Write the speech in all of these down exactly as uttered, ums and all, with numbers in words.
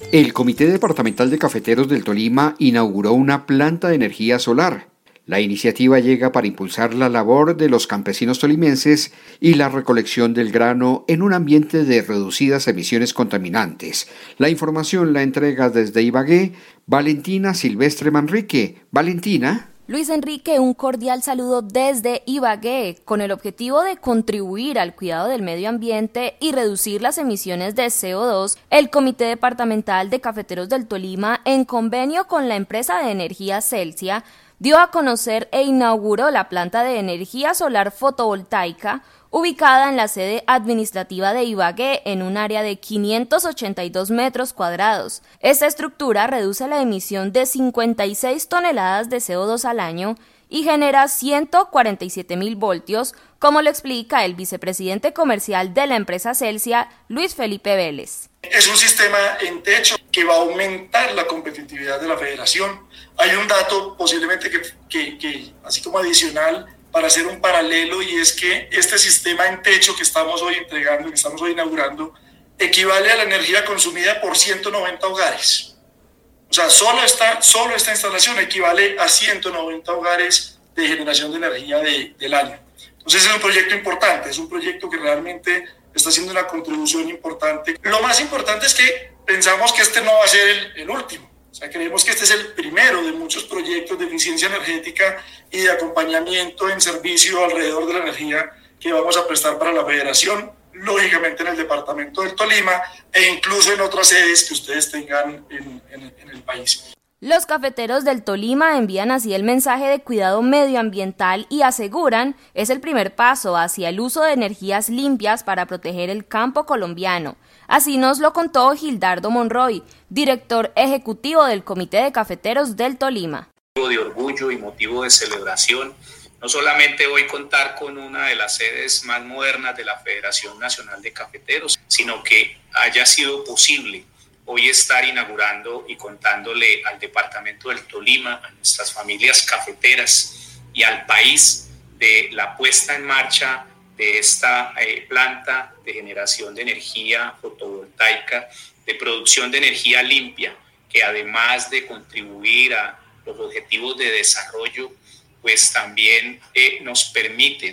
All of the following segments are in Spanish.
El Comité Departamental de Cafeteros del Tolima inauguró una planta de energía solar. La iniciativa llega para impulsar la labor de los campesinos tolimenses y la recolección del grano en un ambiente de reducidas emisiones contaminantes. La información la entrega desde Ibagué Valentina Silvestre Manrique. Valentina. Luis Enrique, un cordial saludo desde Ibagué, con el objetivo de contribuir al cuidado del medio ambiente y reducir las emisiones de C O dos, el Comité Departamental de Cafeteros del Tolima, en convenio con la empresa de energía Celsia, dio a conocer e inauguró la planta de energía solar fotovoltaica ubicada en la sede administrativa de Ibagué en un área de quinientos ochenta y dos metros cuadrados. Esta estructura reduce la emisión de cincuenta y seis toneladas de C O dos al año y genera ciento cuarenta y siete mil voltios, como lo explica el vicepresidente comercial de la empresa Celsia, Luis Felipe Vélez. Es un sistema en techo que va a aumentar la competitividad de la federación. Hay un dato posiblemente que, que, que así como adicional, para hacer un paralelo, y es que este sistema en techo que estamos hoy entregando, que estamos hoy inaugurando, equivale a la energía consumida por ciento noventa hogares. O sea, solo esta, solo esta instalación equivale a ciento noventa hogares de generación de energía de, del año. Entonces es un proyecto importante, es un proyecto que realmente está haciendo una contribución importante. Lo más importante es que pensamos que este no va a ser el, el último. O sea, creemos que este es el primero de muchos proyectos de eficiencia energética y de acompañamiento en servicio alrededor de la energía que vamos a prestar para la federación, lógicamente en el departamento del Tolima e incluso en otras sedes que ustedes tengan en, en, en el país. Los cafeteros del Tolima envían así el mensaje de cuidado medioambiental y aseguran es el primer paso hacia el uso de energías limpias para proteger el campo colombiano. Así nos lo contó Gildardo Monroy, director ejecutivo del Comité de Cafeteros del Tolima. Motivo de orgullo y motivo de celebración, no solamente hoy contar con una de las sedes más modernas de la Federación Nacional de Cafeteros, sino que haya sido posible hoy estar inaugurando y contándole al departamento del Tolima, a nuestras familias cafeteras y al país de la puesta en marcha de esta eh, planta de generación de energía fotovoltaica, de producción de energía limpia, que además de contribuir a los objetivos de desarrollo, pues también eh, nos permite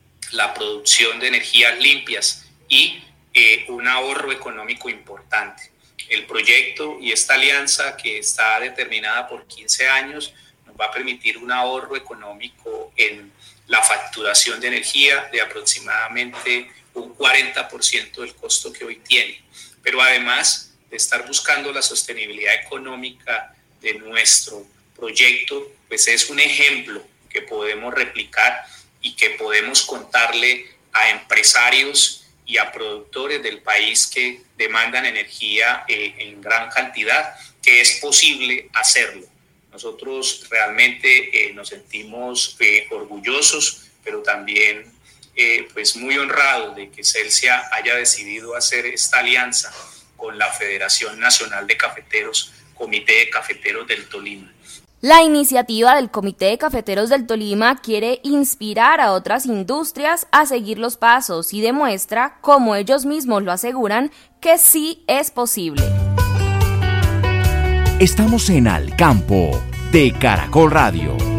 la producción de energías limpias y eh, un ahorro económico importante. El proyecto y esta alianza, que está determinada por quince años, nos va a permitir un ahorro económico en la facturación de energía de aproximadamente un cuarenta por ciento del costo que hoy tiene. Pero además de estar buscando la sostenibilidad económica de nuestro proyecto, pues es un ejemplo que podemos replicar y que podemos contarle a empresarios y a productores del país que demandan energía eh, en gran cantidad, que es posible hacerlo. Nosotros realmente eh, nos sentimos eh, orgullosos, pero también eh, pues muy honrados de que Celsia haya decidido hacer esta alianza con la Federación Nacional de Cafeteros, Comité de Cafeteros del Tolima. La iniciativa del Comité de Cafeteros del Tolima quiere inspirar a otras industrias a seguir los pasos y demuestra, como ellos mismos lo aseguran, que sí es posible. Estamos en Al Campo de Caracol Radio.